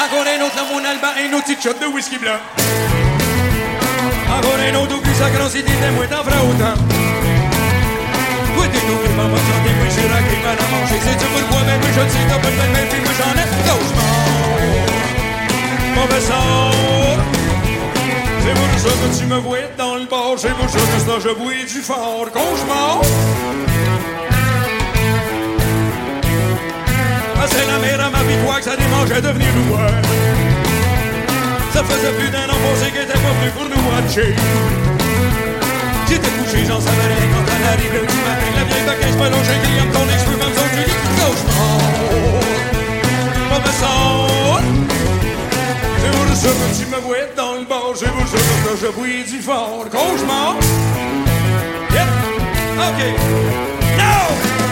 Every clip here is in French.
Encore un autre à mon alba, un autre petit shot de whisky blanc. Encore un autre au cul sacrant, si t'étais moins t'en feras autant. Toi t'es tout qui m'en va chanter, moi j'ai raqué mal à manger. C'est-tu pourquoi, ben moi je le sais, t'as pas de belle puis moi j'en ai gauchement. Mauvais sort. C'est pour ça que tu me vois dans le bar. C'est pour ça que je bois du fort. Cauchemar. Ah, c'est la mère à ma victoire que ça démangeait de venir nous voir. Ça faisait plus d'un an passé qu'elle était pas venue pour nous watcher. J'étais couché, j'en savais rien quand elle arrivait du matin. La vieille baquette pas longée, criant ton les cheveux, même son Julie. Cauchemar. Mauvais sort. C'est pour ça que tu me vois dans le bar. C'est pour ça que je bois du fort. Cauchemar. Yep. OK. Now!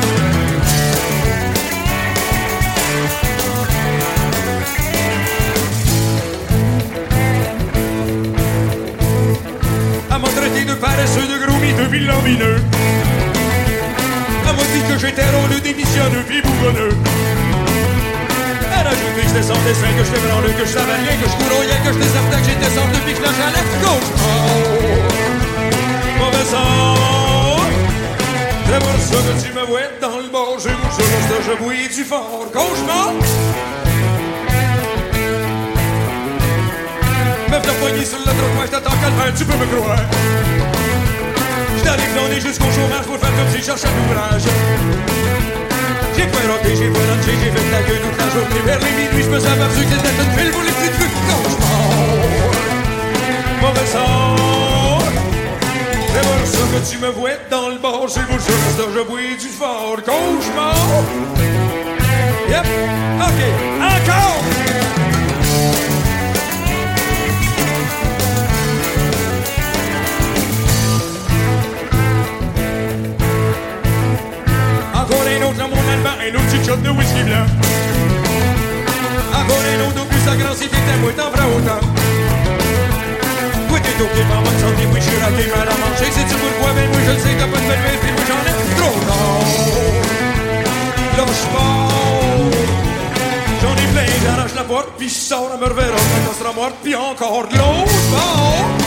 Elle m'a traité de paresseux, de gros mythe, de vilamineux. Elle m'a dit que j'étais rôle démissionneux, puis bougonneux. Elle a ajouté que j'étais sans dessin, que j'étais branleux, que je savais rien, que je courouillais, que j'étais certain que j'étais sorti, puis que je j'allais gauche. Mauvais sort. C'est pour ça que tu me vois dans le bord. J'ai pour ça que je bois du fort. Cauchemar. Meuf de poignée sur le trottoir, je t'attends qu'à le faire, tu peux me croire. J't'arrive blondé jusqu'au chômage pour faire comme si je cherchais l'ouvrage. J'ai pas roté, j'ai pas lunché, j'ai fait la gueule toute la journée. Vers les minuit, je me suis aperçu que c'était une file pour les petites vues. Cauchemar. Mauvais sort. C'est pour ça que tu me vois dans le bar. C'est pour ça que je bois du fort. Cauchemar. Yep. OK. Encore. Encore un autre à mon alba, un autre petit shot de whisky blanc. Encore un autre au plus sacrant, si t'étais moi t'en feras autant. Toi t'es OK, par votre santé, moi j'suis raté mal à manger. C'est-tu pourquoi, ben moi je le sais, t'as pas de belle vie, puis moi j'en ai trop tard. Lâche pas. J'en ai plein, j'arrache la porte, puis je sors à me reverra. Quand on sera morte, puis encore de l'autre bord.